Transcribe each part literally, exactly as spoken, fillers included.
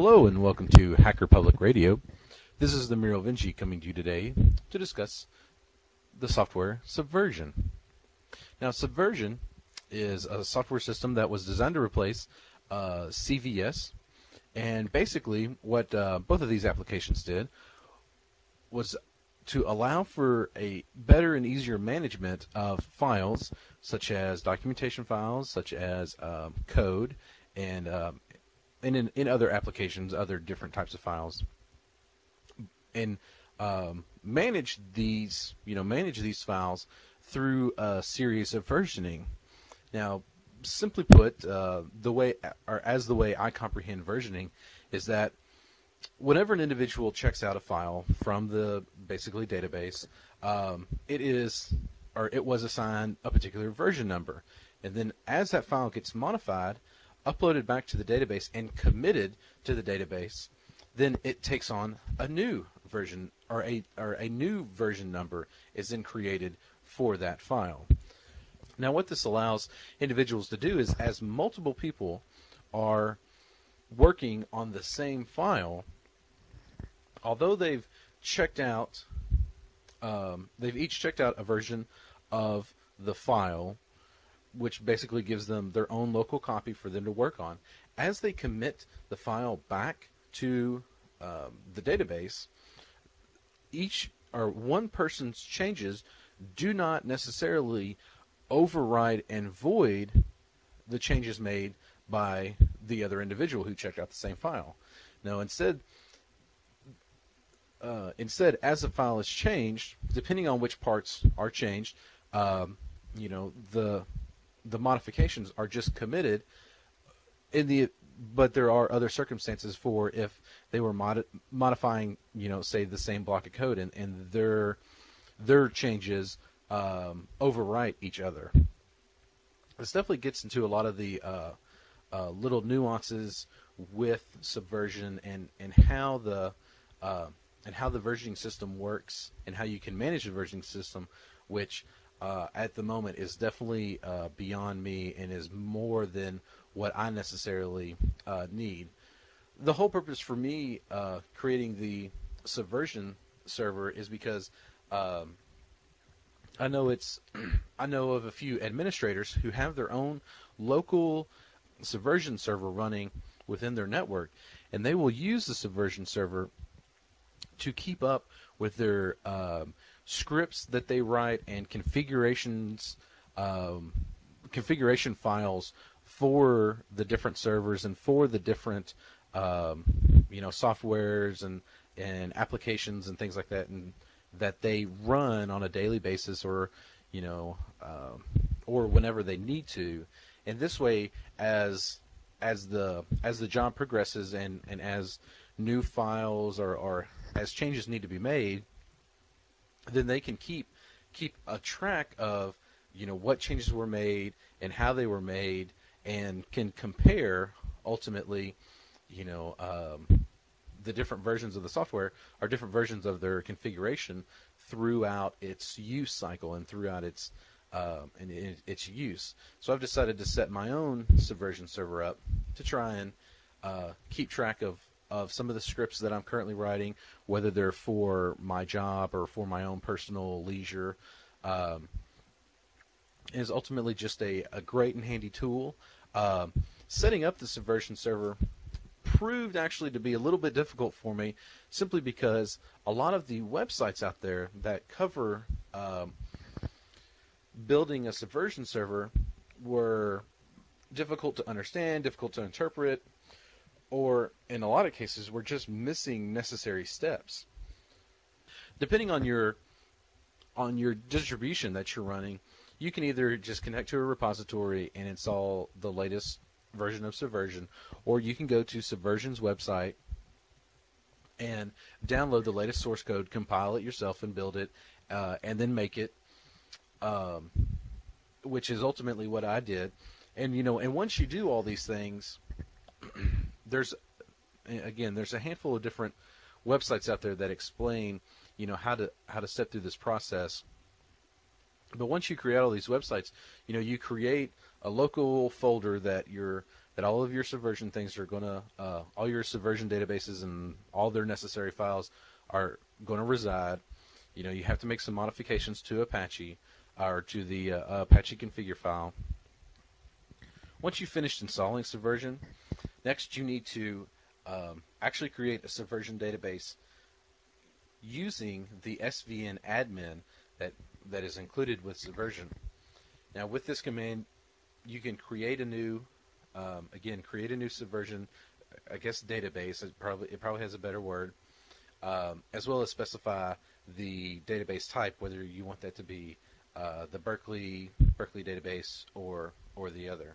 Hello and welcome to Hacker Public Radio. This is the Muriel Vinci coming to you today to discuss the software Subversion. Now, Subversion is a software system that was designed to replace uh, C V S, and basically what uh, both of these applications did was to allow for a better and easier management of files, such as documentation files, such as um, code, and um, and in, in other applications, other different types of files, and um, manage these, you know, manage these files through a series of versioning. Now, simply put, uh, the way, or as the way I comprehend versioning, is that whenever an individual checks out a file from the basically database, um, it is, or it was assigned a particular version number, and then as that file gets modified, uploaded back to the database and committed to the database, then it takes on a new version, or a or a new version number is then created for that file. Now, what this allows individuals to do is, as multiple people are working on the same file, although they've checked out, um, they've each checked out a version of the file, which basically gives them their own local copy for them to work on. As they commit the file back to um, the database, each or one person's changes do not necessarily override and void the changes made by the other individual who checked out the same file. No, instead, uh, instead, as the file is changed, depending on which parts are changed, um, you know, the the modifications are just committed in the, but there are other circumstances for if they were mod, modifying, you know, say the same block of code, and, and their their changes um, overwrite each other. This definitely gets into a lot of the uh, uh, little nuances with Subversion, and and how the uh, and how the versioning system works, and how you can manage the versioning system, which uh, at the moment is definitely uh, beyond me and is more than what I necessarily uh, need. The whole purpose for me uh, creating the Subversion server is because um, I know it's I know of a few administrators who have their own local Subversion server running within their network, and they will use the Subversion server to keep up with their um, scripts that they write and configurations, um, configuration files for the different servers and for the different, um, you know, softwares and and applications and things like that, and that they run on a daily basis, or you know, um, or whenever they need to. And this way, as as the as the job progresses, and, and as new files, or, or as changes need to be made, then they can keep keep a track of, you know, what changes were made and how they were made, and can compare ultimately, you know, um, the different versions of the software, or different versions of their configuration throughout its use cycle and throughout its um, and its use. So I've decided to set my own Subversion server up to try and uh, keep track of, of some of the scripts that I'm currently writing, whether they're for my job or for my own personal leisure. Um, is ultimately just a, a great and handy tool. Um, setting up the Subversion server proved actually to be a little bit difficult for me, simply because a lot of the websites out there that cover um, building a Subversion server were difficult to understand, difficult to interpret, or in a lot of cases were just missing necessary steps. Depending on your on your distribution that you're running, you can either just connect to a repository and install the latest version of Subversion, or you can go to Subversion's website and download the latest source code, compile it yourself, and build it, uh, and then make it, um, which is ultimately what I did. And you know, and once you do all these things, there's again, there's a handful of different websites out there that explain, you know, how to how to step through this process. But once you create all these websites, you know, you create a local folder that you're that all of your Subversion things are going to, uh, all your Subversion databases and all their necessary files are going to reside. You know, you have to make some modifications to Apache or to the uh, Apache configure file. Once you've finished installing Subversion, next you need to um, actually create a Subversion database using the S V N admin that, that is included with Subversion. Now, with this command, you can create a new, um, again, create a new Subversion, I guess, database. It probably, it probably has a better word, um, as well as specify the database type, whether you want that to be uh, the Berkeley Berkeley database or or the other.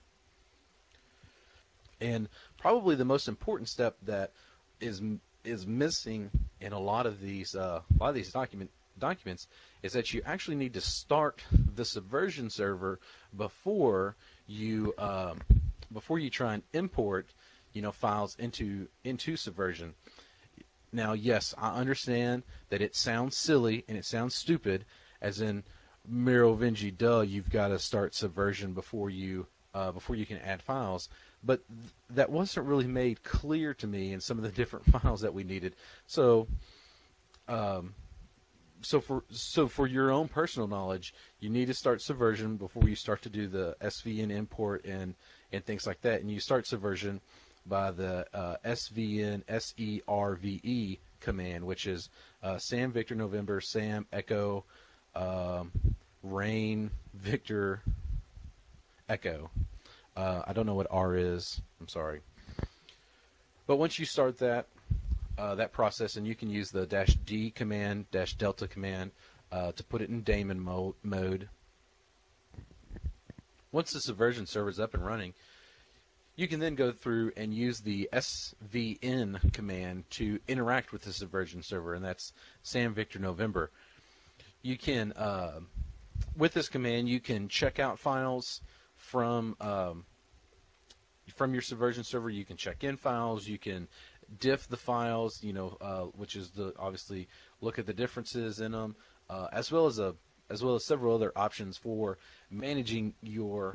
And probably the most important step that is is missing in a lot of these uh, a lot of these document documents is that you actually need to start the Subversion server before you um, before you try and import, you know, files into into Subversion. Now, yes, I understand that it sounds silly and it sounds stupid, as in Merovingi, duh, you've got to start Subversion before you uh, before you can add files. But th- that wasn't really made clear to me in some of the different files that we needed. So, um, so for so for your own personal knowledge, you need to start Subversion before you start to do the S V N import and and things like that. And you start Subversion by the uh, S V N S E R V E command, which is uh, Sam Victor November Sam Echo um, Rain Victor Echo. Uh, I don't know what R is. I'm sorry. But once you start that uh, that process, and you can use the dash D command, dash Delta command uh, to put it in daemon mo- mode. Once the Subversion server is up and running, you can then go through and use the S V N command to interact with the Subversion server, and that's Sam Victor November. You can, uh, with this command, you can check out files from um, from your Subversion server. You can check in files. You can diff the files, you know, uh, which is the obviously look at the differences in them, uh, as well as a as well as several other options for managing your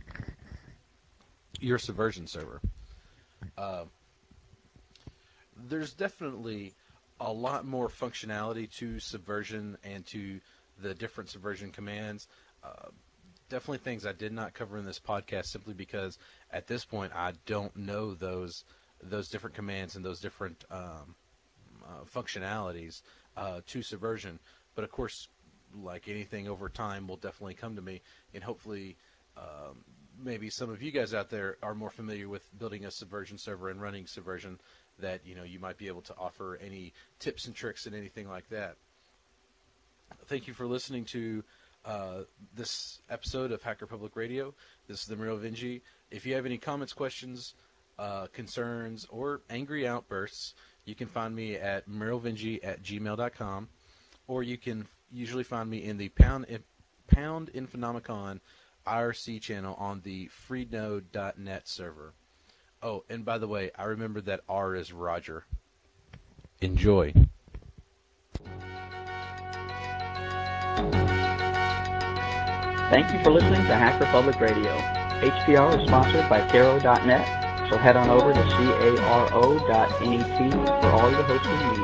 your Subversion server. Uh, there's definitely a lot more functionality to Subversion and to the different Subversion commands. Uh, definitely things I did not cover in this podcast simply because at this point I don't know those those different commands and those different um, uh, functionalities uh, to Subversion. But of course, like anything over time, will definitely come to me, and hopefully, um, maybe some of you guys out there are more familiar with building a Subversion server and running Subversion. That you know you might be able to offer any tips and tricks and anything like that. Thank you for listening to uh, this episode of Hacker Public Radio. This is the Merovingi. If you have any comments, questions, uh, concerns, or angry outbursts, you can find me at merovingi at gmail dot com, or you can usually find me in the Pound, Pound Infonomicon I R C channel on the freenode dot net server. Oh, and by the way, I remember that R is Roger. Enjoy. Thank you for listening to Hacker Public Radio. H P R is sponsored by Caro dot net, so head on over to caro dot net for all your hosting needs.